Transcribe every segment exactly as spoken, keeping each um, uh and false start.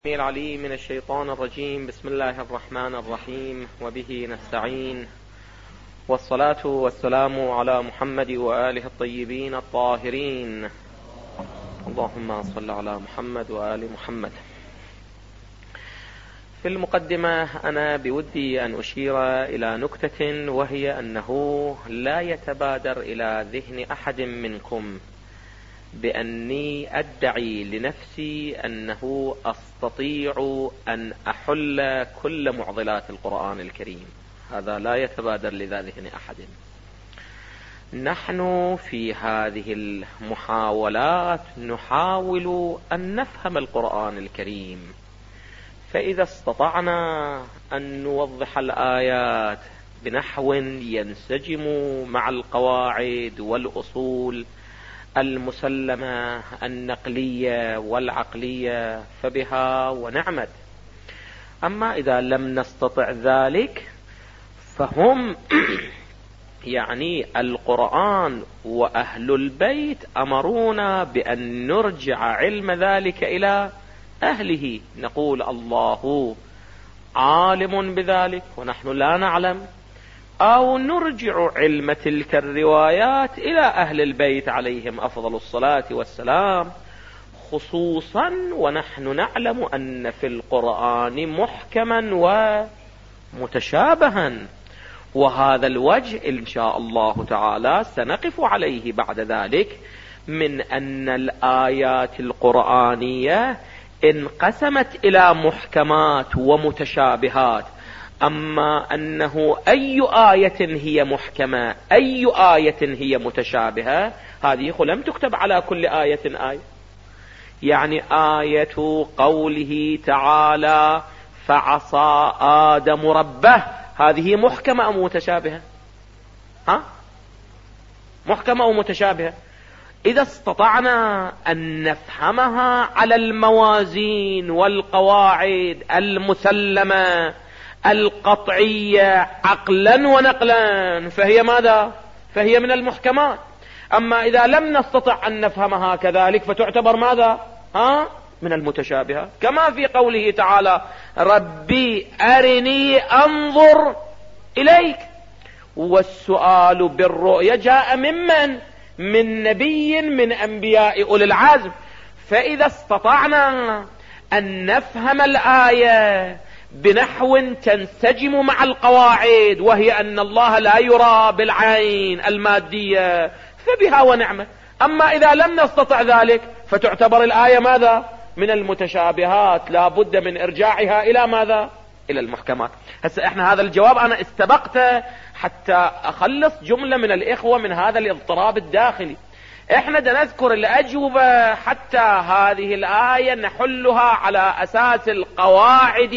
العليم من الشيطان الرجيم. بسم الله الرحمن الرحيم، وبه نستعين، والصلاة والسلام على محمد وآله الطيبين الطاهرين. اللهم صل على محمد وآل محمد. في المقدمة أنا بودي أن أشير إلى نكتة، وهي أنه لا يتبادر إلى ذهن أحد منكم بأني أدعي لنفسي أنه أستطيع أن أحل كل معضلات القرآن الكريم. هذا لا يتبادر لذا ذهن أحد. نحن في هذه المحاولات نحاول أن نفهم القرآن الكريم، فإذا استطعنا أن نوضح الآيات بنحو ينسجم مع القواعد والأصول المسلمة النقلية والعقلية فبها ونعمت. أما إذا لم نستطع ذلك فهم يعني القرآن وأهل البيت أمرونا بأن نرجع علم ذلك إلى أهله. نقول الله عالم بذلك ونحن لا نعلم، أو نرجع علم تلك الروايات إلى أهل البيت عليهم أفضل الصلاة والسلام، خصوصا ونحن نعلم أن في القرآن محكما ومتشابها. وهذا الوجه إن شاء الله تعالى سنقف عليه بعد ذلك، من أن الآيات القرآنية انقسمت إلى محكمات ومتشابهات. أما أنه أي آية هي محكمة أي آية هي متشابهة، هذه لم تكتب على كل آية آية. يعني آية قوله تعالى فعصى آدم ربه، هذه محكمة أم متشابهة؟ ها؟ محكمة أو متشابهة؟ إذا استطعنا أن نفهمها على الموازين والقواعد المسلمة القطعية عقلا ونقلا فهي ماذا؟ فهي من المحكمات. أما إذا لم نستطع أن نفهمها كذلك فتعتبر ماذا؟ ها؟ من المتشابهة. كما في قوله تعالى ربي أرني أنظر إليك، والسؤال بالرؤية جاء ممن؟ من نبي من أنبياء أولي العزم. فإذا استطعنا أن نفهم الآية بنحو تنسجم مع القواعد، وهي أن الله لا يرى بالعين المادية، فبها ونعمة. أما إذا لم نستطع ذلك فتعتبر الآية ماذا؟ من المتشابهات، لا بد من إرجاعها إلى ماذا؟ إلى المحكمات. هسه احنا هذا الجواب أنا استبقته حتى أخلص جملة من الإخوة من هذا الاضطراب الداخلي. احنا دا نذكر الأجوبة حتى هذه الآية نحلها على أساس القواعد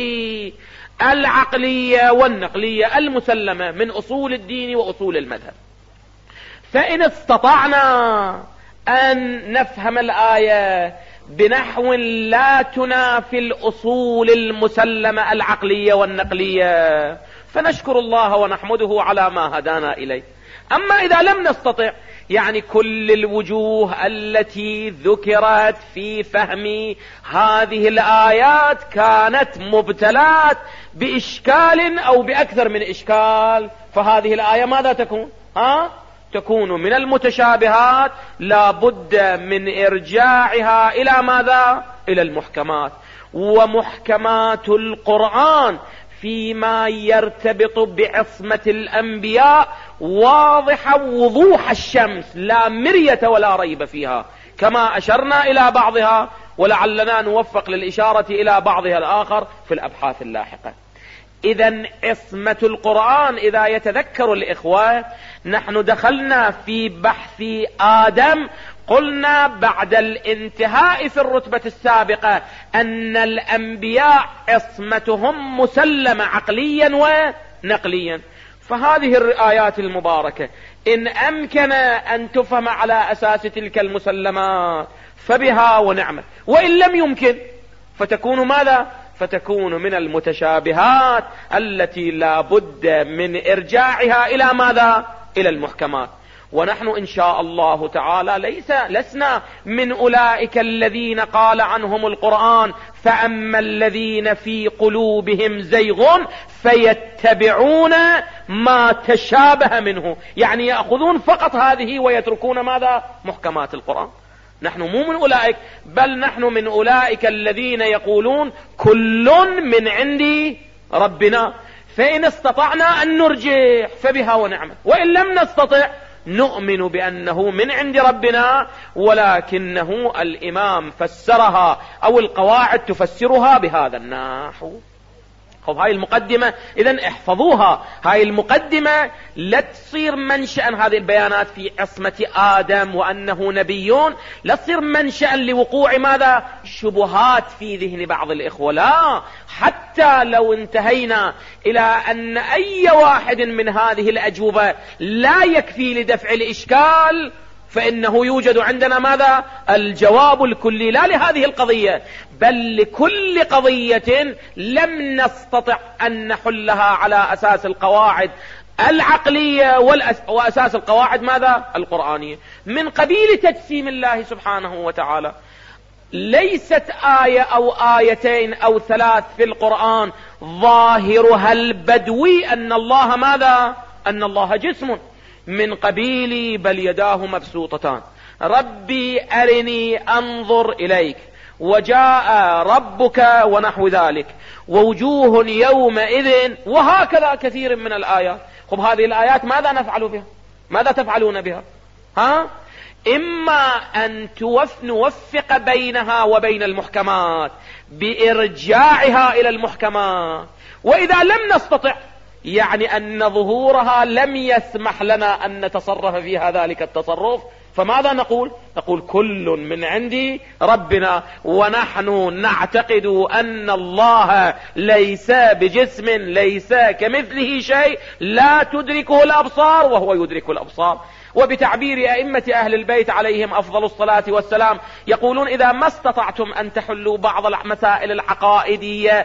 العقلية والنقلية المسلمة من أصول الدين وأصول المذهب. فإن استطعنا أن نفهم الآية بنحو لا تنافي الأصول المسلمة العقلية والنقلية فنشكر الله ونحمده على ما هدانا إليه. أما إذا لم نستطع، يعني كل الوجوه التي ذكرت في فهم هذه الآيات كانت مبتلات بإشكال أو بأكثر من إشكال، فهذه الآية ماذا تكون؟ ها؟ تكون من المتشابهات، لا بد من إرجاعها إلى ماذا؟ إلى المحكمات. ومحكمات القرآن فيما يرتبط بعصمة الأنبياء واضحة وضوح الشمس، لا مرية ولا ريب فيها، كما أشرنا إلى بعضها، ولعلنا نوفق للإشارة إلى بعضها الآخر في الأبحاث اللاحقة. إذن عصمة القرآن، إذا يتذكر الإخوة نحن دخلنا في بحث آدم، قلنا بعد الانتهاء في الرتبة السابقة أن الأنبياء عصمتهم مسلمة عقليا ونقليا. فهذه الآيات المباركة إن أمكن أن تفهم على أساس تلك المسلمات فبها ونعمة، وإن لم يمكن فتكون ماذا؟ فتكون من المتشابهات التي لا بد من إرجاعها إلى ماذا؟ إلى المحكمات. ونحن إن شاء الله تعالى ليس لسنا من أولئك الذين قال عنهم القرآن فأما الذين في قلوبهم زيغ فيتبعون ما تشابه منه، يعني يأخذون فقط هذه ويتركون ماذا؟ محكمات القرآن. نحن مو من أولئك، بل نحن من أولئك الذين يقولون كل من عند ربنا، فإن استطعنا أن نرجح فبها ونعمة، وإن لم نستطع نؤمن بأنه من عند ربنا، ولكنه الإمام فسرها أو القواعد تفسرها بهذا النحو. خب هاي المقدمة إذن احفظوها، هاي المقدمة لا تصير منشأ هذه البيانات في عصمة آدم وأنه نبيون، لا تصير منشأ لوقوع ماذا؟ شبهات في ذهن بعض الإخوة، لا، حتى لو انتهينا إلى أن أي واحد من هذه الأجوبة لا يكفي لدفع الإشكال، فإنه يوجد عندنا ماذا؟ الجواب الكلي، لا لهذه القضية بل لكل قضية لم نستطع أن نحلها على أساس القواعد العقلية وأساس القواعد ماذا؟ القرآنية، من قبيل تجسيم الله سبحانه وتعالى. ليست آية أو آيتين أو ثلاث في القرآن ظاهرها البدوي أن الله ماذا؟ أن الله جسم، من قبيل بل يداه مبسوطتان، ربي أرني أنظر إليك، وجاء ربك ونحو ذلك، ووجوه يومئذ، وهكذا كثير من الآيات. خب هذه الآيات ماذا نفعل بها؟ ماذا تفعلون بها؟ ها؟ إما أن توف نوفق بينها وبين المحكمات بإرجاعها إلى المحكمات، وإذا لم نستطع يعني أن ظهورها لم يسمح لنا أن نتصرف فيها ذلك التصرف، فماذا نقول؟ نقول كل من عند ربنا، ونحن نعتقد أن الله ليس بجسم، ليس كمثله شيء، لا تدركه الأبصار وهو يدرك الأبصار. وبتعبير أئمة أهل البيت عليهم أفضل الصلاة والسلام يقولون إذا ما استطعتم أن تحلوا بعض المسائل العقائدية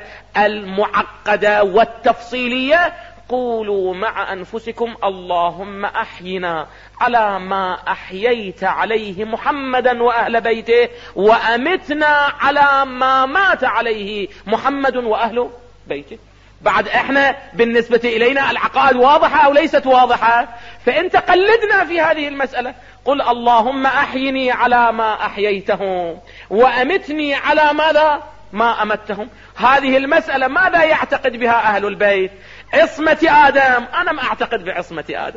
المعقدة والتفصيلية، قولوا مع أنفسكم اللهم أحينا على ما أحييت عليه محمدا وأهل بيته، وأمتنا على ما مات عليه محمد وأهل بيته. بعد احنا بالنسبة الينا العقائد واضحة او ليست واضحة؟ فانت قلدنا في هذه المسألة، قل اللهم احيني على ما احييتهم وامتني على ماذا؟ ما امتهم. هذه المسألة ماذا يعتقد بها اهل البيت؟ عصمة ادم، انا ما اعتقد بعصمة ادم.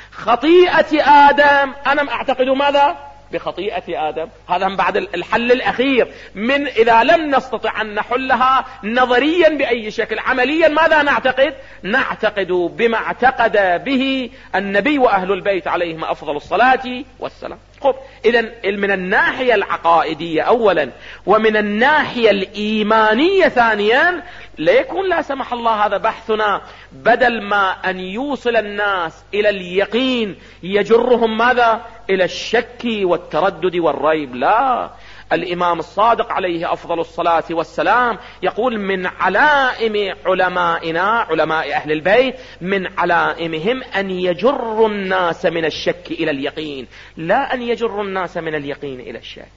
خطيئة ادم، انا ما اعتقد ماذا؟ بخطيئة آدم. هذا من بعد الحل الأخير من إذا لم نستطع أن نحلها نظريا بأي شكل، عمليا ماذا نعتقد؟ نعتقد بما اعتقد به النبي وأهل البيت عليهم أفضل الصلاة والسلام. خب إذن من الناحية العقائدية أولا، ومن الناحية الإيمانية ثانيا، ليكون لا سمح الله هذا بحثنا بدل ما أن يوصل الناس إلى اليقين يجرهم ماذا؟ إلى الشك والتردد والريب. لا، الإمام الصادق عليه أفضل الصلاة والسلام يقول من علائم علمائنا علماء أهل البيت، من علائمهم أن يجروا الناس من الشك إلى اليقين، لا أن يجروا الناس من اليقين إلى الشك.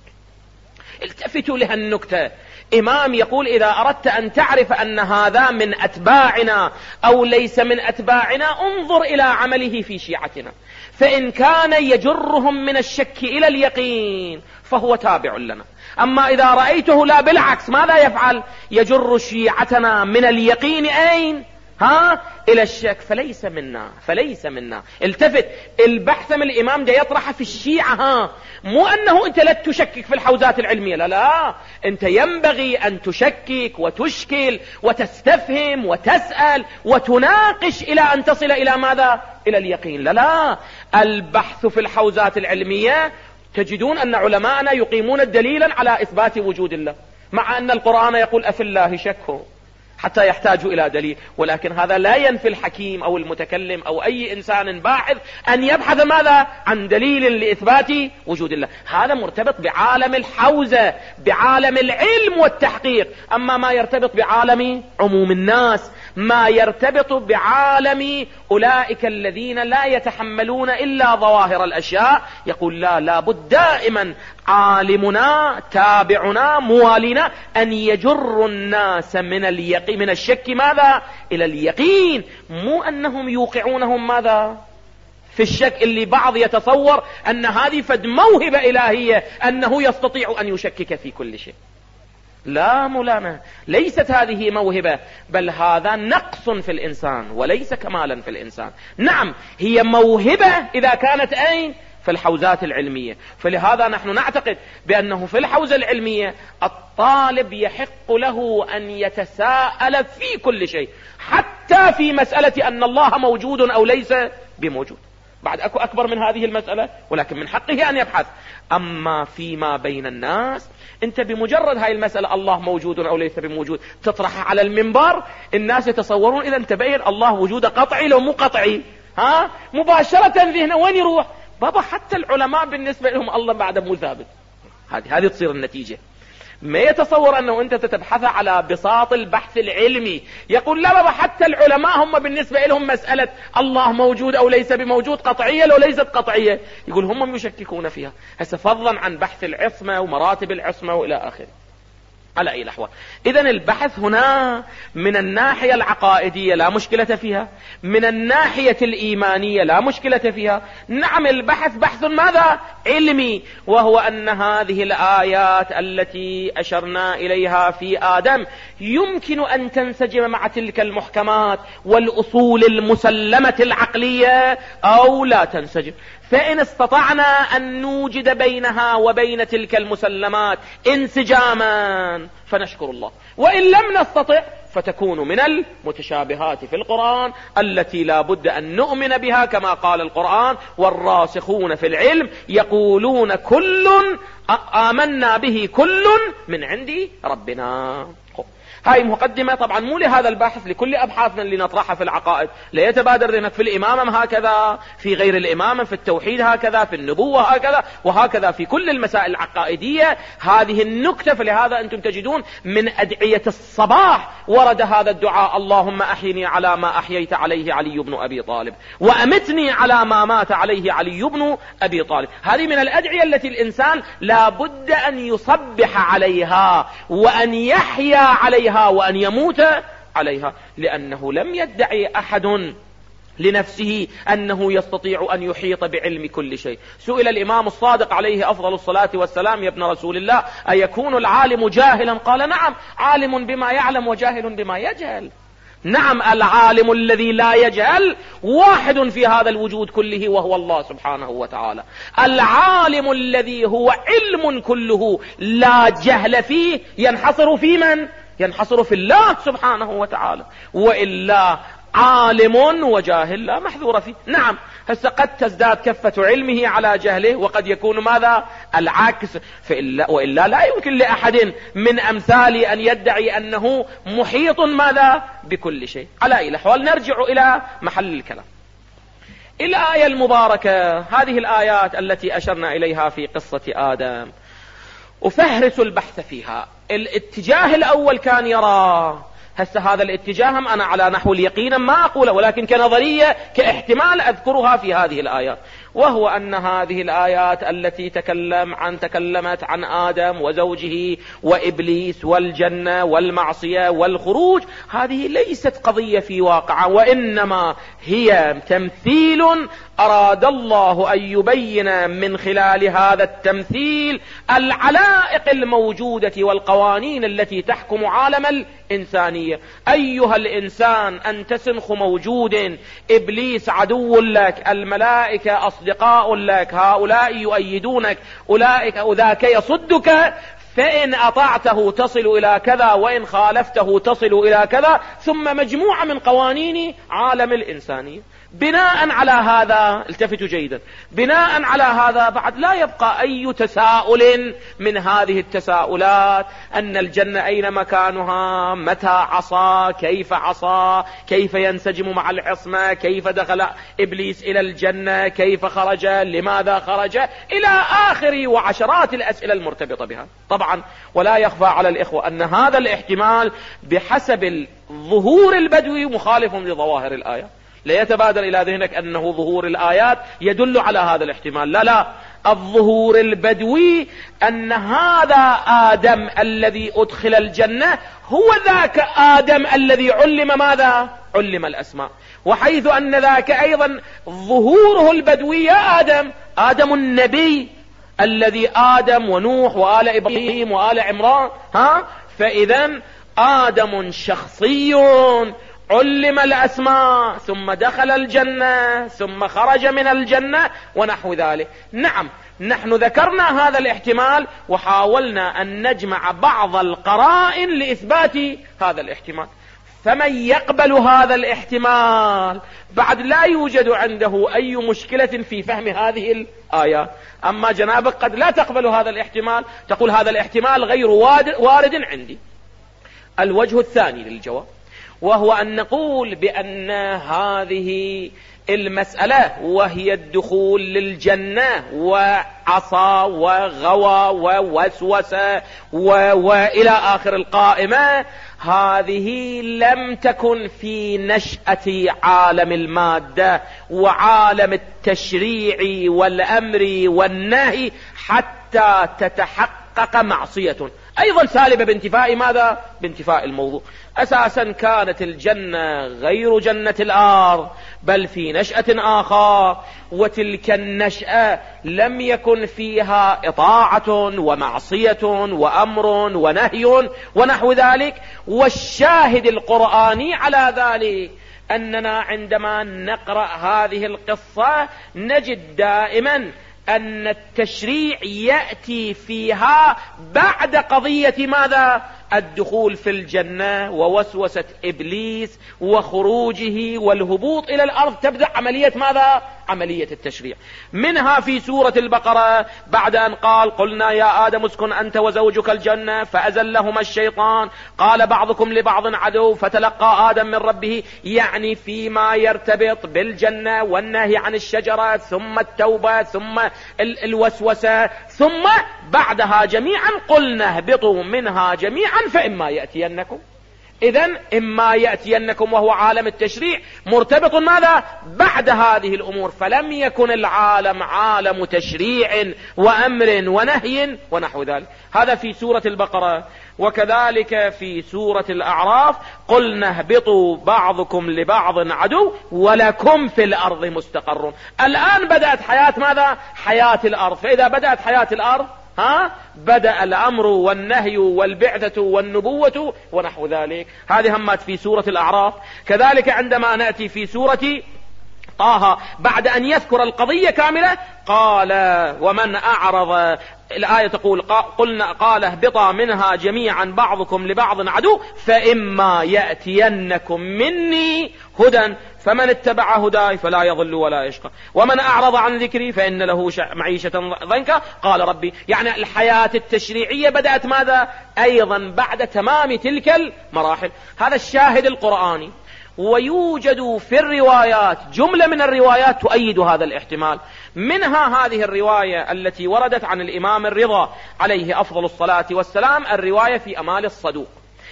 التفتوا لها النكتة. إمام يقول إذا أردت أن تعرف أن هذا من أتباعنا أو ليس من أتباعنا، انظر إلى عمله في شيعتنا، فإن كان يجرهم من الشك إلى اليقين فهو تابع لنا. أما إذا رأيته لا بالعكس، ماذا يفعل؟ يجر شيعتنا من اليقين أين؟ ها؟ إلى الشك، فليس منا، فليس منا. التفت، البحث من الإمام ده يطرح في الشيعة، ها، مو أنه أنت لا تشكك في الحوزات العلمية، لا لا، أنت ينبغي أن تشكك وتشكل وتستفهم وتسأل وتناقش إلى أن تصل إلى ماذا؟ إلى اليقين. لا لا، البحث في الحوزات العلمية تجدون أن علماءنا يقيمون دليلا على إثبات وجود الله، مع أن القرآن يقول أفي الله شك حتى يحتاجوا إلى دليل، ولكن هذا لا ينفي الحكيم أو المتكلم أو أي إنسان باحث أن يبحث ماذا؟ عن دليل لإثبات وجود الله. هذا مرتبط بعالم الحوزة، بعالم العلم والتحقيق. أما ما يرتبط بعالم عموم الناس، ما يرتبط بعالم أولئك الذين لا يتحملون إلا ظواهر الأشياء، يقول لا لابد دائما عالمنا تابعنا موالينا أن يجر الناس من اليقين من الشك ماذا إلى اليقين، مو أنهم يوقعونهم ماذا في الشك، اللي بعض يتصور أن هذه فد موهبة إلهية أنه يستطيع أن يشكك في كل شيء. لا مولانا، ليست هذه موهبة، بل هذا نقص في الإنسان وليس كمالا في الإنسان. نعم هي موهبة إذا كانت أين في الحوزات العلمية، فلهذا نحن نعتقد بأنه في الحوزة العلمية الطالب يحق له أن يتساءل في كل شيء، حتى في مسألة أن الله موجود أو ليس بموجود. بعد أكو أكبر من هذه المسألة، ولكن من حقه أن يبحث. أما فيما بين الناس، أنت بمجرد هاي المسألة الله موجود أو ليس بموجود تطرحها على المنبر، الناس يتصورون إذا تبين الله وجوده قطعي لو مو قطعي، ها مباشرة ذهنه وين يروح؟ بابا حتى العلماء بالنسبة لهم الله بعد مو ثابت. هذه هذه تصير النتيجة. ما يتصور أنه أنت تتبحث على بساط البحث العلمي، يقول لا بابا حتى العلماء هم بالنسبة لهم مسألة الله موجود أو ليس بموجود قطعية لو ليست قطعية، يقول هم يشككون فيها. هسه فضلا عن بحث العصمة ومراتب العصمة وإلى آخره. على أي الأحوال، إذن البحث هنا من الناحية العقائدية لا مشكلة فيها، من الناحية الإيمانية لا مشكلة فيها. نعم البحث بحث ماذا؟ علمي، وهو أن هذه الآيات التي أشرنا إليها في آدم يمكن أن تنسجم مع تلك المحكمات والأصول المسلمة العقلية أو لا تنسجم. فإن استطعنا أن نوجد بينها وبين تلك المسلمات انسجاما فنشكر الله، وإن لم نستطع فتكون من المتشابهات في القرآن التي لا بد أن نؤمن بها، كما قال القرآن والراسخون في العلم يقولون كل آمنا به كل من عند ربنا. هاي مقدمة طبعا مو لهذا البحث، لكل أبحاثنا اللي نطرحها في العقائد. لا يتبادر ذهنك في الإمامة هكذا، في غير الإمامة، في التوحيد هكذا، في النبوة هكذا، وهكذا في كل المسائل العقائدية هذه النكتة. فلهذا أنتم تجدون من أدعية الصباح ورد هذا الدعاء: اللهم أحيني على ما أحييت عليه علي بن أبي طالب، وأمتني على ما مات عليه علي بن أبي طالب. هذه من الأدعية التي الإنسان لا بد أن يصبح عليها وأن يحيا عليها وأن يموت عليها، لأنه لم يدعي أحد لنفسه أنه يستطيع أن يحيط بعلم كل شيء. سئل الإمام الصادق عليه أفضل الصلاة والسلام: يا ابن رسول الله، أيكون العالم جاهلا؟ قال: نعم، عالم بما يعلم وجاهل بما يجهل. نعم، العالم الذي لا يجهل واحد في هذا الوجود كله وهو الله سبحانه وتعالى. العالم الذي هو علم كله لا جهل فيه ينحصر في من؟ ينحصر في الله سبحانه وتعالى، وإلا عالم وجاهل لا محذور فيه. نعم، هسه قد تزداد كفة علمه على جهله، وقد يكون ماذا؟ العكس. فإلا وإلا لا يمكن لأحد من أمثالي أن يدعي أنه محيط ماذا؟ بكل شيء. على أي الأحوال نرجع إلى محل الكلام. الآية المباركة، هذه الآيات التي أشرنا إليها في قصة آدم، أفهرس البحث فيها. الاتجاه الأول كان يرى، هسه هذا الاتجاه هم أنا على نحو اليقين ما أقوله، ولكن كنظرية كاحتمال أذكرها في هذه الآيات، وهو أن هذه الآيات التي تكلم عن تكلمت عن آدم وزوجه وإبليس والجنة والمعصية والخروج، هذه ليست قضية في واقع، وإنما هي تمثيل أراد الله أن يبين من خلال هذا التمثيل العلائق الموجودة والقوانين التي تحكم عالم الإنسانية. أيها الإنسان، أنت سنخ موجود، إبليس عدو لك، الملائكة أصدقاء لك، هؤلاء يؤيدونك، أولئك وذاك يصدك، فإن أطعته تصل إلى كذا، وإن خالفته تصل إلى كذا، ثم مجموعة من قوانين عالم الإنسانية. بناء على هذا، التفتوا جيدا، بناء على هذا بعد لا يبقى أي تساؤل من هذه التساؤلات أن الجنة أين مكانها، متى عصى، كيف عصى، كيف ينسجم مع العصمة، كيف دخل إبليس إلى الجنة، كيف خرج، لماذا خرج، إلى آخر وعشرات الأسئلة المرتبطة بها. طبعا ولا يخفى على الإخوة أن هذا الاحتمال بحسب الظهور البدوي مخالف لظواهر الآية. لا يتبادر إلى ذهنك أنه ظهور الآيات يدل على هذا الاحتمال، لا لا، الظهور البدوي أن هذا آدم الذي أدخل الجنة هو ذاك آدم الذي علم ماذا؟ علم الأسماء. وحيث أن ذاك أيضا ظهوره البدوي يا آدم، آدم النبي الذي آدم ونوح وآل إبراهيم وآل عمران، ها، فإذا آدم شخصي علم الأسماء ثم دخل الجنة ثم خرج من الجنة ونحو ذلك. نعم، نحن ذكرنا هذا الاحتمال وحاولنا أن نجمع بعض القرائن لإثبات هذا الاحتمال. فمن يقبل هذا الاحتمال بعد لا يوجد عنده أي مشكلة في فهم هذه الآيات. أما جنابك قد لا تقبل هذا الاحتمال، تقول هذا الاحتمال غير وارد عندي. الوجه الثاني للجواب وهو أن نقول بأن هذه المسألة وهي الدخول للجنة وعصى وغوى ووسوس وإلى آخر القائمة، هذه لم تكن في نشأة عالم المادة وعالم التشريع والأمر والنهي حتى تتحقق معصية أيضا سالبة بانتفاء ماذا؟ بانتفاء الموضوع. أساسا كانت الجنة غير جنة الأرض بل في نشأة آخر، وتلك النشأة لم يكن فيها إطاعة ومعصية وأمر ونهي ونحو ذلك. والشاهد القرآني على ذلك أننا عندما نقرأ هذه القصة نجد دائما أن التشريع يأتي فيها بعد قضية ماذا؟ الدخول في الجنة ووسوسة إبليس وخروجه والهبوط إلى الأرض، تبدأ عملية ماذا؟ عملية التشريع. منها في سورة البقرة بعد أن قال قلنا يا آدم اسكن أنت وزوجك الجنة فأزلهما الشيطان قال بعضكم لبعض عدو فتلقى آدم من ربه، يعني فيما يرتبط بالجنة والنهي عن الشجرة ثم التوبة ثم الوسوسة، ثم بعدها جميعا قلنا اهبطوا منها جميعا فإما يأتينكم. إذن إما يأتينكم وهو عالم التشريع مرتبط ماذا؟ بعد هذه الأمور. فلم يكن العالم عالم تشريع وأمر ونهي ونحو ذلك. هذا في سورة البقرة. وكذلك في سورة الأعراف قلنا اهبطوا بعضكم لبعض عدو ولكم في الأرض مستقر. الآن بدأت حياة ماذا؟ حياة الأرض. فإذا بدأت حياة الأرض ها بدأ الأمر والنهي والبعثة والنبوة ونحو ذلك. هذه همات في سورة الأعراف. كذلك عندما نأتي في سورة طه بعد أن يذكر القضية كاملة قال ومن أعرض، الآية تقول قلنا قال اهبطا منها جميعا بعضكم لبعض عدو فإما يأتينكم مني هدى فمن اتبع هداي فلا يضل ولا يشقى ومن أعرض عن ذكري فإن له معيشة ضنكا قال ربي. يعني الحياة التشريعية بدأت ماذا؟ أيضا بعد تمام تلك المراحل. هذا الشاهد القرآني. ويوجد في الروايات جملة من الروايات تؤيد هذا الاحتمال. منها هذه الرواية التي وردت عن الإمام الرضا عليه أفضل الصلاة والسلام، الرواية في أمال الصدوق.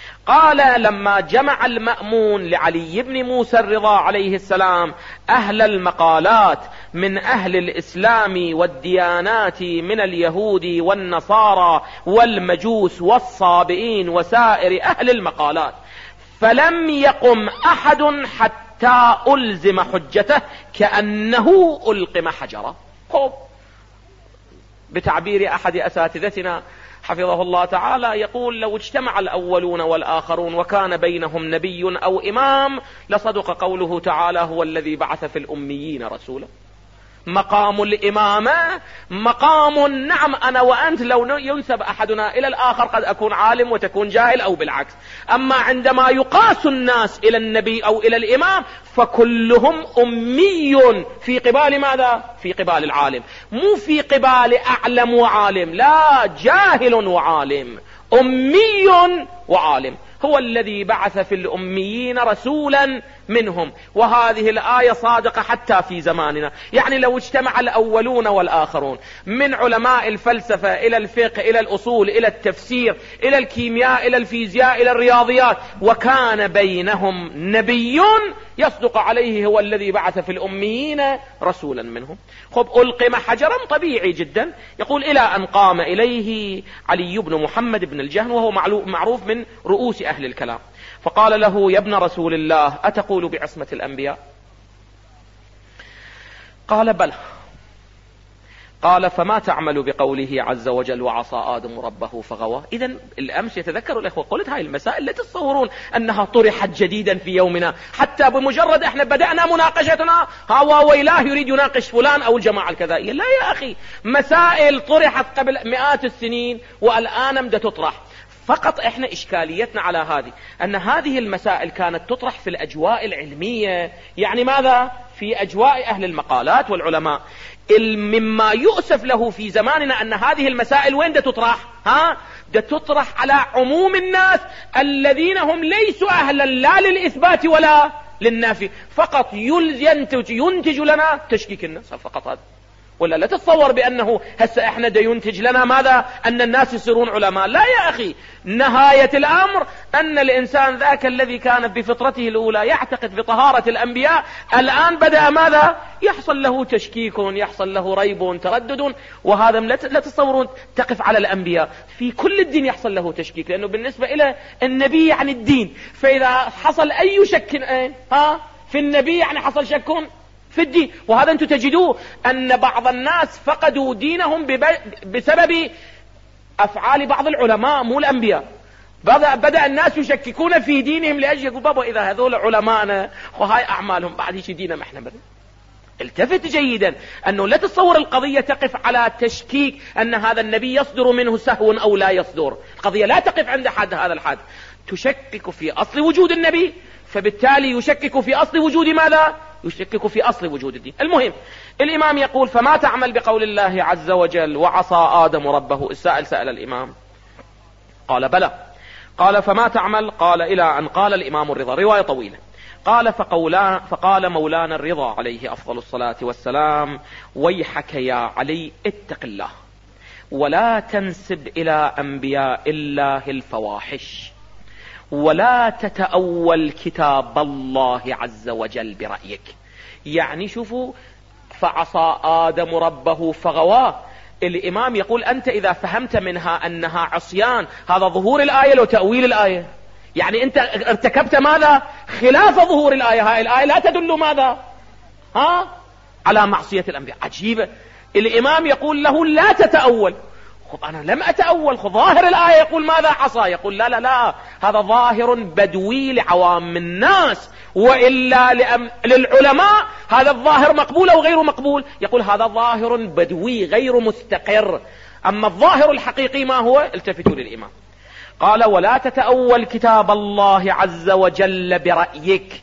قال لما جمع المأمون لعلي بن موسى الرضا عليه السلام أهل المقالات من أهل الإسلام والديانات من اليهود والنصارى والمجوس والصابئين وسائر أهل المقالات، فلم يقم أحد حتى ألزم حجته كأنه ألقم حجرا. بتعبير أحد أساتذتنا حفظه الله تعالى يقول لو اجتمع الأولون والآخرون وكان بينهم نبي أو إمام لصدق قوله تعالى هو الذي بعث في الأميين رسولا. مقام الإمامة مقام، نعم أنا وأنت لو ينسب أحدنا إلى الآخر قد أكون عالم وتكون جاهل أو بالعكس، أما عندما يقاس الناس إلى النبي أو إلى الإمام فكلهم أمي في قبال ماذا؟ في قبال العالم، مو في قبال أعلم وعالم، لا، جاهل وعالم، أمي وعالم. هو الذي بعث في الأميين رسولا منهم. وهذه الآية صادقة حتى في زماننا، يعني لو اجتمع الأولون والآخرون من علماء الفلسفة إلى الفقه إلى الأصول إلى التفسير إلى الكيمياء إلى الفيزياء إلى الرياضيات وكان بينهم نبي يصدق عليه، هو الذي بعث في الأميين رسولا منهم. خب ألقم حجرا طبيعي جدا، يقول إلى أن قام إليه علي بن محمد بن الجهم، وهو معروف من رؤوس أهل الكلام، فقال له: يا ابن رسول الله، أتقول بعصمة الأنبياء؟ قال: بلى. قال: فما تعمل بقوله عز وجل: وعصى آدم ربه فغوى؟ إذن الأمس يتذكروا الإخوة قلت هاي المسائل لا تتصورون أنها طرحت جديدا في يومنا، حتى بمجرد إحنا بدأنا مناقشتنا ها ويلاه يريد يناقش فلان أو الجماعة الكذائية، لا يا أخي، مسائل طرحت قبل مئات السنين والآن بدأت تطرح. فقط احنا اشكاليتنا على هذه، ان هذه المسائل كانت تطرح في الاجواء العلمية، يعني ماذا؟ في اجواء اهل المقالات والعلماء. مما يؤسف له في زماننا ان هذه المسائل وين دا تطرح؟ ها؟ دا تطرح على عموم الناس الذين هم ليسوا اهلا لا للاثبات ولا للنافي، فقط ينتج, ينتج لنا تشكيك الناس فقط هذا. ولا لا تتصور بأنه هسه احنا دا ينتج لنا ماذا؟ أن الناس يصيرون علماء، لا يا أخي، نهاية الأمر أن الإنسان ذاك الذي كان بفطرته الأولى يعتقد بطهارة الأنبياء الآن بدأ ماذا؟ يحصل له تشكيك، يحصل له ريب، تردد، وهذا لا تتصورون تقف على الأنبياء، في كل الدين يحصل له تشكيك، لأنه بالنسبة إلى النبي يعني الدين، فإذا حصل أي شك أين؟ ها؟ في النبي يعني حصل شك في الدين. وهذا أنتم تجدوه أن بعض الناس فقدوا دينهم بسبب أفعال بعض العلماء مو الأنبياء. بدأ الناس يشككون في دينهم لأجل يقول: بابا إذا هذول علماءنا وهاي أعمالهم بعد هيك دينا ما احنا بدأ. التفت جيدا أنه لا تتصور القضية تقف على تشكيك أن هذا النبي يصدر منه سهو أو لا يصدر، القضية لا تقف عند حد هذا الحد، تشكك في أصل وجود النبي، فبالتالي يشكك في أصل وجود ماذا؟ يشكك في أصل وجود الدين. المهم الإمام يقول: فما تعمل بقول الله عز وجل: وعصى آدم ربه؟ السائل سأل الإمام قال: بلى. قال: فما تعمل؟ قال: إلى أن قال الإمام الرضا، رواية طويلة. قال: فقولا فقال مولانا الرضا عليه أفضل الصلاة والسلام: ويحك يا علي، اتق الله ولا تنسب إلى أنبياء الله الفواحش، ولا تتأول كتاب الله عز وجل برأيك. يعني شوفوا، فعصى آدم ربه فغوى، الإمام يقول أنت إذا فهمت منها أنها عصيان، هذا ظهور الآية لو تأويل الآية، يعني أنت ارتكبت ماذا؟ خلاف ظهور الآية. هاي الآية لا تدل ماذا؟ ها؟ على معصية الأنبياء. عجيبة. الإمام يقول له لا تتأول. خب أنا لم أتأول، خب ظاهر الآية يقول ماذا؟ عصى. يقول لا لا لا، هذا ظاهر بدوي لعوام الناس، وإلا لأم... للعلماء هذا الظاهر مقبول أو غير مقبول؟ يقول هذا ظاهر بدوي غير مستقر، أما الظاهر الحقيقي ما هو؟ التفتوا للإمام. قال: ولا تتأول كتاب الله عز وجل برأيك،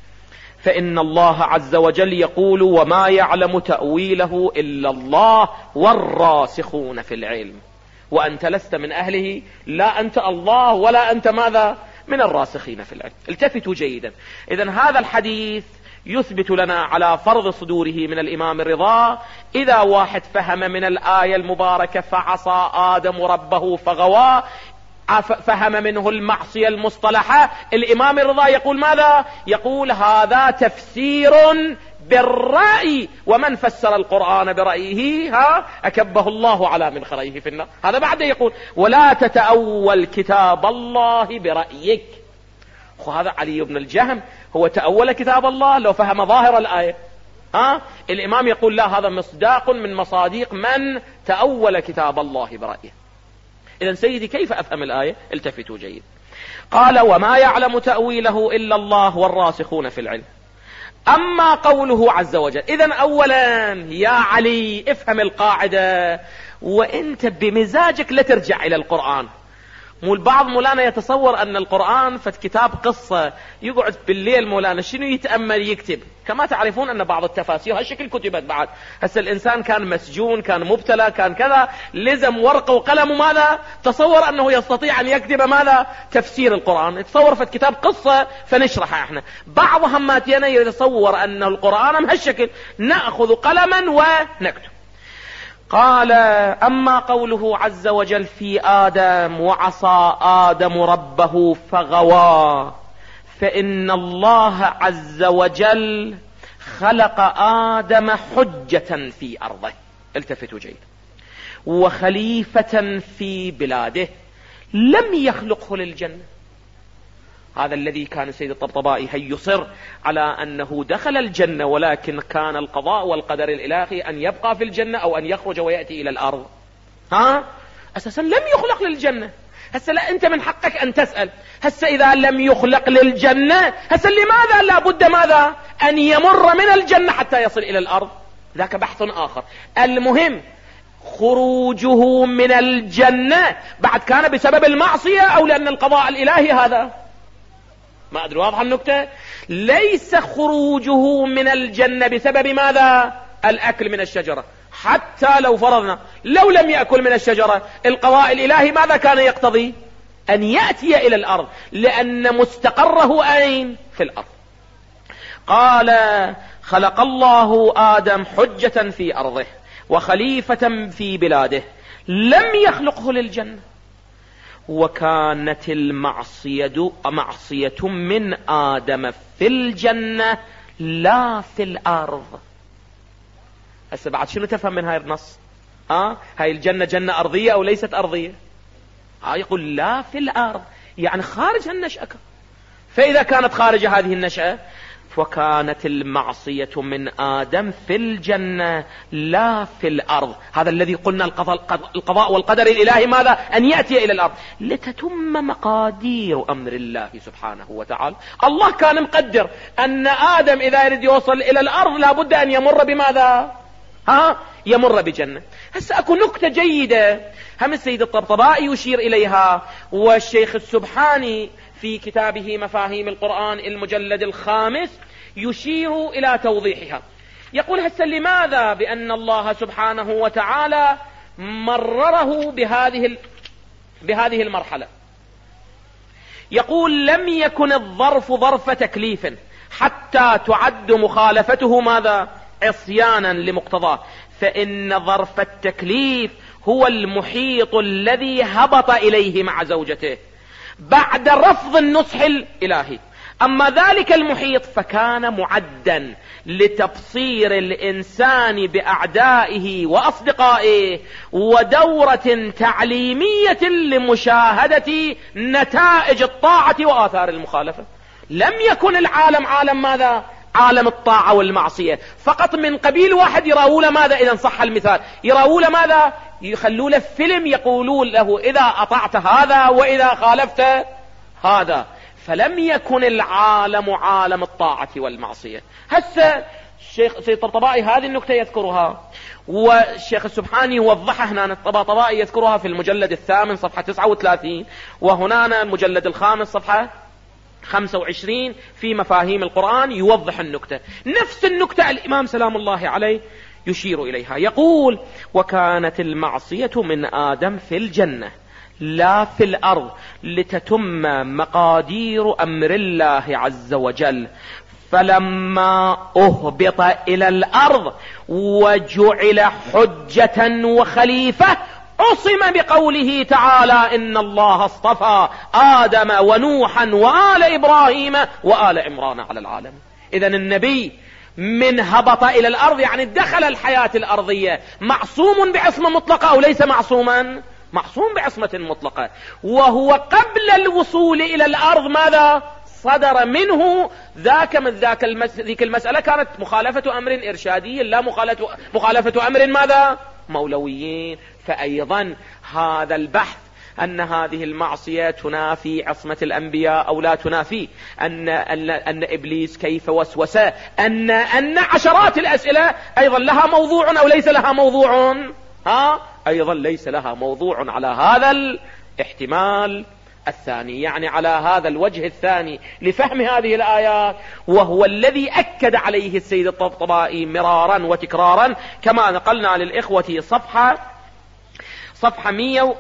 فإن الله عز وجل يقول: وما يعلم تأويله إلا الله والراسخون في العلم. وأنت لست من أهله، لا أنت الله ولا أنت ماذا؟ من الراسخين في العلم. التفتوا جيدا. إذن هذا الحديث يثبت لنا على فرض صدوره من الإمام الرضا، إذا واحد فهم من الآية المباركة فعصى آدم ربه فغوى، فهم منه المعصية المصطلحة، الإمام الرضا يقول ماذا؟ يقول هذا تفسير بالرأي، ومن فسر القرآن برأيه ها أكبه الله على منخريه في النار. هذا بعد يقول: ولا تتأول كتاب الله برأيك. هذا علي بن الجهم هو تأول كتاب الله لو فهم ظاهر الآية. ها؟ الإمام يقول لا، هذا مصداق من مصاديق من تأول كتاب الله برأيه. إذن سيدي كيف أفهم الآية؟ التفتوا جيد. قال: وما يعلم تأويله إلا الله والراسخون في العلم. أما قوله عز وجل، إذن أولا يا علي افهم القاعدة، وانت بمزاجك لا ترجع إلى القرآن. مو البعض مولانا يتصور أن القرآن فت كتاب قصة يقعد بالليل مولانا شنو يتأمل يكتب. كما تعرفون أن بعض التفاسير هالشكل كتبت بعد. هسه الإنسان كان مسجون، كان مبتلى، كان كذا، لزم ورقة وقلم وماذا تصور أنه يستطيع أن يكتب ماذا تفسير القرآن. يتصور فت كتاب قصة فنشرحها احنا. بعض هماتنا يتصور أن القرآن بهالشكل نأخذ قلما ونكتب. قال أما قوله عز وجل في آدم وعصى آدم ربه فغوى، فإن الله عز وجل خلق آدم حجة في أرضه، التفتوا جيد، وخليفة في بلاده، لم يخلقه للجنة. هذا الذي كان السيد الطبطبائي يصر على أنه دخل الجنة، ولكن كان القضاء والقدر الإلهي أن يبقى في الجنة أو أن يخرج ويأتي إلى الأرض. ها أساسا لم يخلق للجنة. هسه لا أنت من حقك أن تسأل، هسه إذا لم يخلق للجنة هسه لماذا لا بد ماذا أن يمر من الجنة حتى يصل إلى الأرض؟ ذاك بحث آخر. المهم خروجه من الجنة بعد كان بسبب المعصية أو لأن القضاء الإلهي هذا؟ ما أدري واضح النكتة. ليس خروجه من الجنة بسبب ماذا؟ الأكل من الشجرة. حتى لو فرضنا لو لم يأكل من الشجرة، القضاء الإلهي ماذا كان يقتضي؟ أن يأتي إلى الأرض، لأن مستقره أين؟ في الأرض. قال خلق الله آدم حجة في أرضه وخليفة في بلاده، لم يخلقه للجنة. وكانت المعصية معصية من آدم في الجنة لا في الأرض. هسه بعد شنو تفهم من هاي النص؟ ها هاي الجنة جنة أرضية أو ليست أرضية؟ ها يقول لا في الأرض، يعني خارج النشأة. فإذا كانت خارج هذه النشأة، وكانت المعصية من آدم في الجنة لا في الأرض. هذا الذي قلنا القضاء والقدر الإلهي ماذا؟ أن يأتي إلى الأرض لتتم مقادير أمر الله سبحانه وتعالى. الله كان مقدر أن آدم إذا يريد يوصل إلى الأرض لابد أن يمر بماذا؟ ها يمر بجنة. هسه أكو نكتة جيدة هم السيد الطبطبائي يشير إليها، والشيخ السبحاني في كتابه مفاهيم القرآن المجلد الخامس يشير إلى توضيحها. يقول هسه لماذا بأن الله سبحانه وتعالى مرره بهذه بهذه المرحلة؟ يقول لم يكن الظرف ظرف تكليف حتى تعد مخالفته ماذا؟ عصيانا لمقتضاه، فإن ظرف التكليف هو المحيط الذي هبط إليه مع زوجته بعد رفض النصح الإلهي. أما ذلك المحيط فكان معدا لتبصير الإنسان بأعدائه وأصدقائه، ودورة تعليمية لمشاهدة نتائج الطاعة وآثار المخالفة. لم يكن العالم عالم ماذا؟ عالم الطاعة والمعصية فقط من قبيل واحد. يراوله ماذا إذا صح المثال؟ يراوله ماذا؟ يخلوا له فيلم يقولون له إذا أطعت هذا وإذا خالفت هذا. فلم يكن العالم عالم الطاعة والمعصية. هسه الشيخ سيد الطبطبائي هذه النكتة يذكرها، والشيخ السبحاني وضحها هنا. الطبطبائي يذكرها في المجلد الثامن صفحة تسعة وثلاثين، وهنا المجلد الخامس صفحة خمسة وعشرين في مفاهيم القرآن يوضح النكتة. نفس النكتة الإمام سلام الله عليه يشير إليها. يقول وكانت المعصية من آدم في الجنة لا في الأرض لتتم مقادير أمر الله عز وجل، فلما أهبط إلى الأرض وجعل حجة وخليفة عصم بقوله تعالى إن الله اصطفى آدم ونوحا وآل إبراهيم وآل عمران على العالم. إذن النبي من هبط إلى الأرض يعني دخل الحياة الأرضية معصوم بعصمة مطلقة أو ليس معصوما؟ معصوم بعصمة مطلقة. وهو قبل الوصول إلى الأرض ماذا صدر منه؟ ذاك من ذاك المس... ذيك المسألة كانت مخالفة أمر إرشادي لا مخالفة, مخالفة أمر ماذا مولويين. فأيضا هذا البحث أن هذه المعصية تنافي عصمة الأنبياء أو لا تنافي، أن, أن, أن إبليس كيف وسوس، أن, أن عشرات الأسئلة أيضا لها موضوع أو ليس لها موضوع، ها أيضا ليس لها موضوع على هذا الاحتمال الثاني، يعني على هذا الوجه الثاني لفهم هذه الآيات، وهو الذي أكد عليه السيد الطبطبائي مرارا وتكرارا، كما نقلنا للإخوة صفحة صفحة مية و...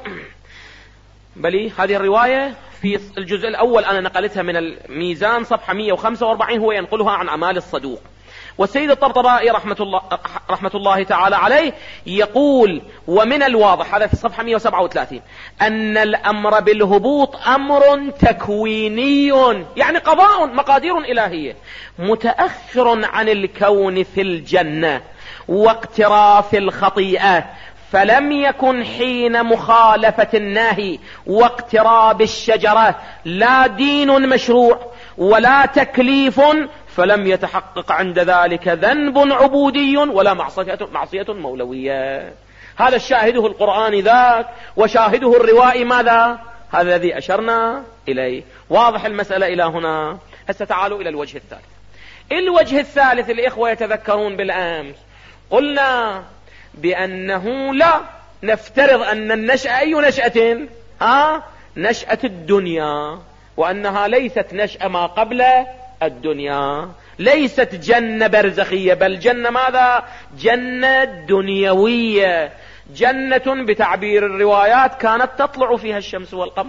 بلي هذه الرواية في الجزء الأول أنا نقلتها من الميزان صفحة مية وخمسة وأربعين، هو ينقلها عن أعمال الصدوق. والسيد الطبطبائي رحمة الله, رحمة الله تعالى عليه يقول: ومن الواضح، هذا في الصفحة مية وسبعة وثلاثين، أن الأمر بالهبوط أمر تكويني، يعني قضاء مقادير إلهية متأخر عن الكون في الجنة واقتراف الخطيئة، فلم يكن حين مخالفة الناهي واقتراب الشجرة لا دين مشروع ولا تكليف، فلم يتحقق عند ذلك ذنب عبودي ولا معصية, معصية مولوية. هذا الشاهده القرآن ذاك، وشاهده الروائي ماذا؟ هذا الذي أشرنا إليه. واضح المسألة إلى هنا؟ هسه تعالوا إلى الوجه الثالث. الوجه الثالث الإخوة يتذكرون بالأمس قلنا بأنه لا نفترض أن النشأة أي نشأة؟ ها؟ نشأة الدنيا، وأنها ليست نشأة ما قبل الدنيا، ليست جنة برزخية، بل جنة ماذا؟ جنة دنيوية، جنة بتعبير الروايات كانت تطلع فيها الشمس والقمر،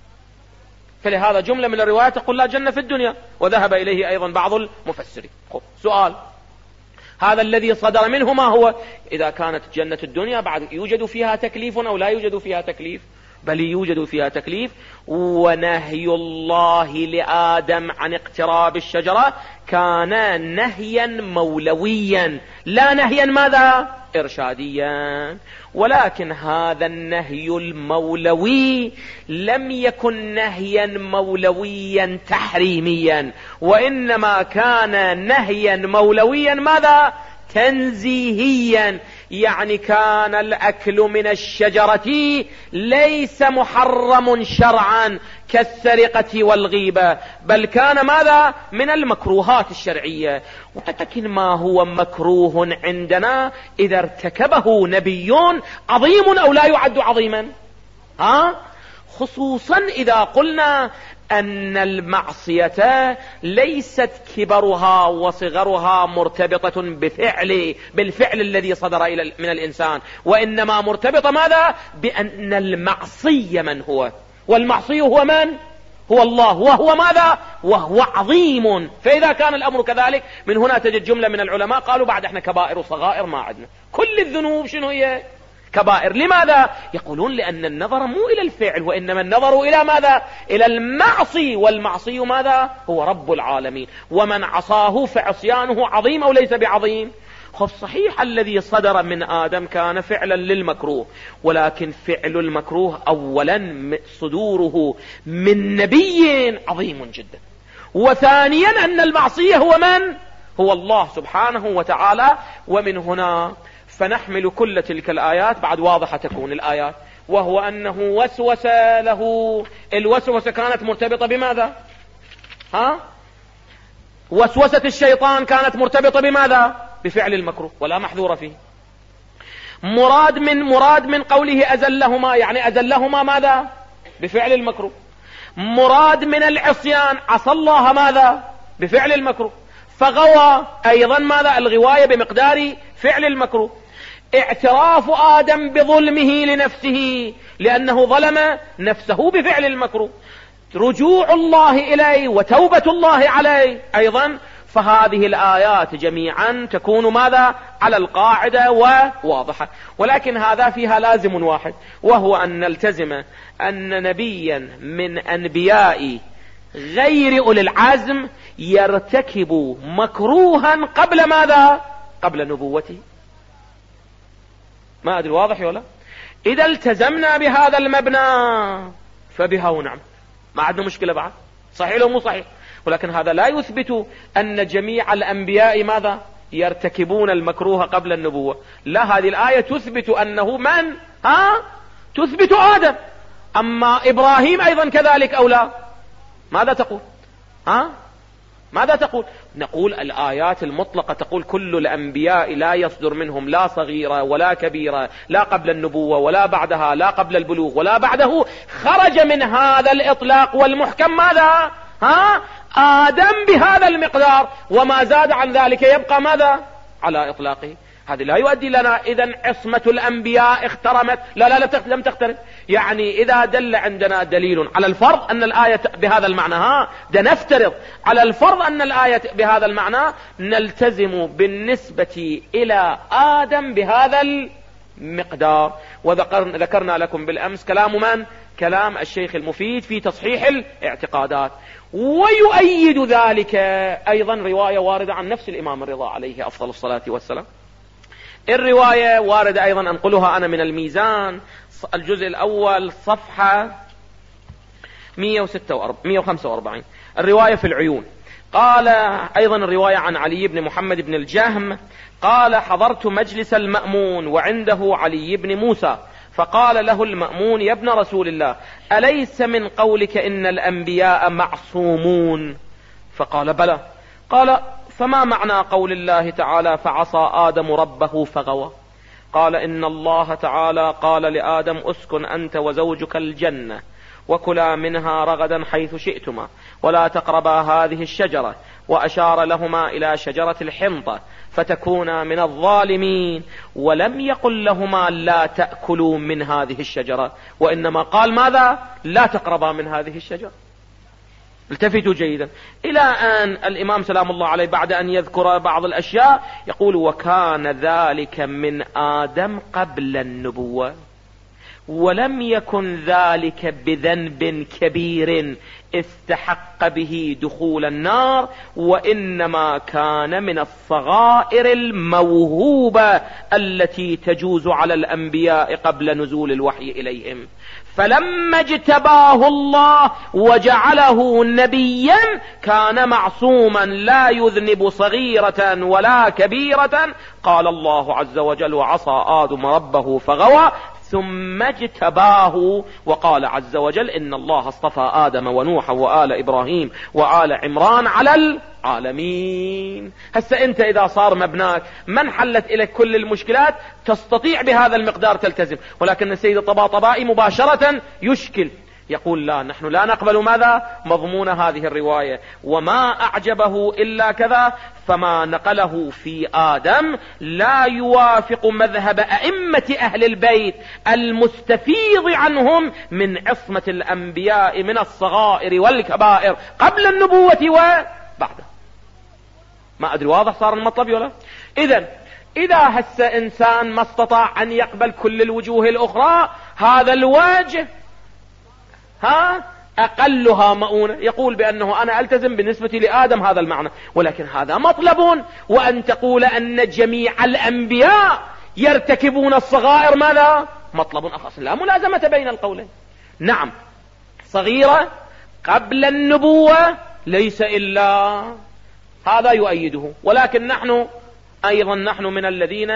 فلهذا جملة من الروايات تقول لا جنة في الدنيا، وذهب إليه أيضا بعض المفسرين. سؤال: هذا الذي صدر منه ما هو؟ إذا كانت جنة الدنيا بعد يوجد فيها تكليف أو لا يوجد فيها تكليف؟ بل يوجد فيها تكليف. ونهي الله لآدم عن اقتراب الشجرة كان نهيا مولويا لا نهيا ماذا؟ إرشاديا. ولكن هذا النهي المولوي لم يكن نهيا مولويا تحريميا، وإنما كان نهيا مولويا ماذا؟ تنزيهيا، يعني كان الأكل من الشجرة ليس محرم شرعا كالسرقة والغيبة، بل كان ماذا؟ من المكروهات الشرعية. ولكن ما هو مكروه عندنا إذا ارتكبه نبي عظيم أو لا يعد عظيما؟ ها؟ خصوصا إذا قلنا أن المعصية ليست كبرها وصغرها مرتبطة بفعل بالفعل الذي صدر إلى من الإنسان، وإنما مرتبطة ماذا؟ بأن المعصي من هو، والمعصي هو من؟ هو الله، وهو ماذا؟ وهو عظيم. فإذا كان الأمر كذلك، من هنا تجد جملة من العلماء قالوا بعد احنا كبائر وصغائر ما عندنا، كل الذنوب شنو هي؟ كبائر. لماذا؟ يقولون لأن النظر مو إلى الفعل، وإنما النظر إلى ماذا؟ إلى المعصي، والمعصي ماذا؟ هو رب العالمين، ومن عصاه فعصيانه عظيم أو ليس بعظيم؟ خب صحيح الذي صدر من آدم كان فعلا للمكروه، ولكن فعل المكروه أولا صدوره من نبي عظيم جدا، وثانيا أن المعصية هو من؟ هو الله سبحانه وتعالى. ومن هنا فنحمل كل تلك الآيات، بعد واضحة تكون الآيات، وهو أنه وسوس له. الوسوسة كانت مرتبطة بماذا؟ ها؟ وسوسة الشيطان كانت مرتبطة بماذا؟ بفعل المكروه، ولا محذور فيه. مراد من مراد من قوله أزلهما، يعني أزلهما ماذا؟ بفعل المكروه. مراد من العصيان عصى الله ماذا؟ بفعل المكروه. فغوى أيضا ماذا؟ الغواية بمقدار فعل المكروه. اعتراف آدم بظلمه لنفسه لأنه ظلم نفسه بفعل المكروه. رجوع الله إليه وتوبة الله عليه أيضا. فهذه الآيات جميعا تكون ماذا؟ على القاعدة وواضحة. ولكن هذا فيها لازم واحد، وهو أن نلتزم أن نبيا من أنبياء غير أولي العزم يرتكب مكروها قبل ماذا؟ قبل نبوته. ما أدري واضح ولا؟ إذا التزمنا بهذا المبنى فبها ونعم، ما عندنا مشكلة بعد، صحيح لو مو صحيح. ولكن هذا لا يثبت أن جميع الأنبياء ماذا؟ يرتكبون المكروه قبل النبوة. لا، هذه الآية تثبت أنه من؟ ها؟ تثبت آدم. أما إبراهيم أيضا كذلك أو لا؟ ماذا تقول؟ ها؟ ماذا تقول؟ نقول الآيات المطلقة تقول كل الأنبياء لا يصدر منهم لا صغيرة ولا كبيرة، لا قبل النبوة ولا بعدها، لا قبل البلوغ ولا بعده. خرج من هذا الإطلاق والمحكم ماذا؟ ها؟ آدم بهذا المقدار، وما زاد عن ذلك يبقى ماذا؟ على إطلاقه. هذا لا يؤدي لنا إذن عصمة الأنبياء اخترمت، لا لا لم تخترم. يعني إذا دل عندنا دليل على الفرض أن الآية بهذا المعنى، ها ده نفترض على الفرض أن الآية بهذا المعنى، نلتزم بالنسبة إلى آدم بهذا المقدار. وذكرنا لكم بالأمس كلام من؟ كلام الشيخ المفيد في تصحيح الاعتقادات. ويؤيد ذلك أيضا رواية واردة عن نفس الإمام الرضا عليه أفضل الصلاة والسلام. الرواية واردة أيضا، أنقلها أنا من الميزان، الجزء الأول صفحة مئة وخمسة وأربعين، الرواية في العيون. قال أيضا الرواية عن علي بن محمد بن الجهم قال: حضرت مجلس المأمون وعنده علي بن موسى، فقال له المأمون: يا ابن رسول الله، أليس من قولك إن الأنبياء معصومون؟ فقال: بلى. قال: فما معنى قول الله تعالى: فعصى آدم ربه فغوى؟ قال: إن الله تعالى قال لآدم: اسكن أنت وزوجك الجنة وكلا منها رغدا حيث شئتما ولا تقربا هذه الشجرة، وأشار لهما إلى شجرة الحنطة فتكونا من الظالمين، ولم يقل لهما لا تأكلوا من هذه الشجرة، وإنما قال ماذا؟ لا تقربا من هذه الشجرة. التفتوا جيدا إلى أن الإمام سلام الله عليه بعد أن يذكر بعض الأشياء يقول: وكان ذلك من آدم قبل النبوة، ولم يكن ذلك بذنب كبير استحق به دخول النار، وإنما كان من الصغائر الموهوبة التي تجوز على الأنبياء قبل نزول الوحي إليهم. فلما اجتباه الله وجعله نبيا كان معصوما لا يذنب صغيرة ولا كبيرة. قال الله عز وجل: وعصى آدم ربه فغوى، ثم اجتباه. وقال عز وجل: إن الله اصطفى آدم ونوحا وآل إبراهيم وآل عمران على العالمين. هسه أنت إذا صار مبناك من حلت إليك كل المشكلات تستطيع بهذا المقدار تلتزم، ولكن السيد الطباطبائي مباشرة يشكل، يقول: لا، نحن لا نقبل ماذا؟ مضمون هذه الرواية، وما أعجبه إلا كذا، فما نقله في آدم لا يوافق مذهب أئمة أهل البيت المستفيض عنهم من عصمة الأنبياء من الصغائر والكبائر قبل النبوة وبعده. ما أدري واضح صار المطلب ولا؟ إذن إذا هس إنسان ما استطاع أن يقبل كل الوجوه الأخرى، هذا الوجه ها أقلها مؤونة، يقول بأنه أنا ألتزم بالنسبة لآدم هذا المعنى، ولكن هذا مطلب. وأن تقول أن جميع الأنبياء يرتكبون الصغائر ماذا؟ مطلب آخر، لا ملازمة بين القولين. نعم، صغيرة قبل النبوة ليس إلا هذا يؤيده، ولكن نحن أيضا نحن من الذين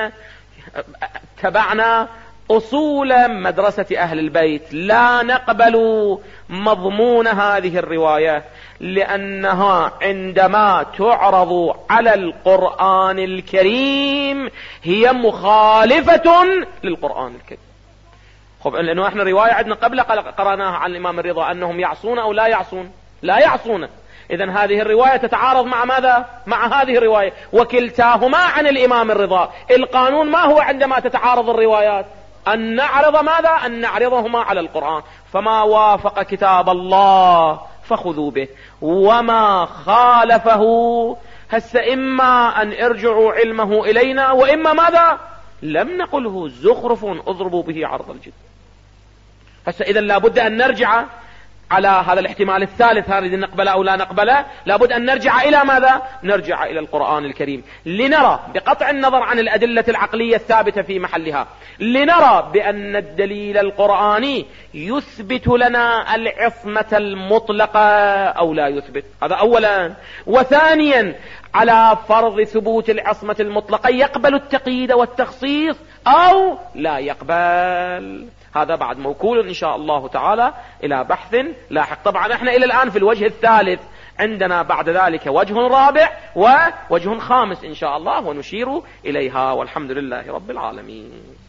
تبعنا أصول مدرسة أهل البيت، لا نقبل مضمون هذه الرواية، لأنها عندما تعرض على القرآن الكريم هي مخالفة للقرآن الكريم. خب لأنه احنا رواية عندنا قبل قرأناها عن الإمام الرضا أنهم يعصون أو لا يعصون، لا يعصون. إذن هذه الرواية تتعارض مع ماذا؟ مع هذه الرواية، وكلتاهما عن الإمام الرضا. القانون ما هو عندما تتعارض الروايات؟ أن نعرض ماذا؟ أن نعرضهما على القرآن، فما وافق كتاب الله فخذوا به، وما خالفه هس إما أن ارجعوا علمه إلينا، وإما ماذا؟ لم نقله زخرف اضربوا به عرض الجد. هس إذن لابد أن نرجع على هذا الاحتمال الثالث، هذا نقبله أو لا نقبله، لابد أن نرجع إلى ماذا؟ نرجع إلى القرآن الكريم لنرى بقطع النظر عن الأدلة العقلية الثابتة في محلها، لنرى بأن الدليل القرآني يثبت لنا العصمة المطلقة أو لا يثبت. هذا أولا. وثانيا، على فرض ثبوت العصمة المطلقة يقبل التقييد والتخصيص أو لا يقبل. هذا بعد موكول إن شاء الله تعالى إلى بحث لاحق. طبعا احنا إلى الآن في الوجه الثالث، عندنا بعد ذلك وجه رابع ووجه خامس إن شاء الله ونشير إليها، والحمد لله رب العالمين.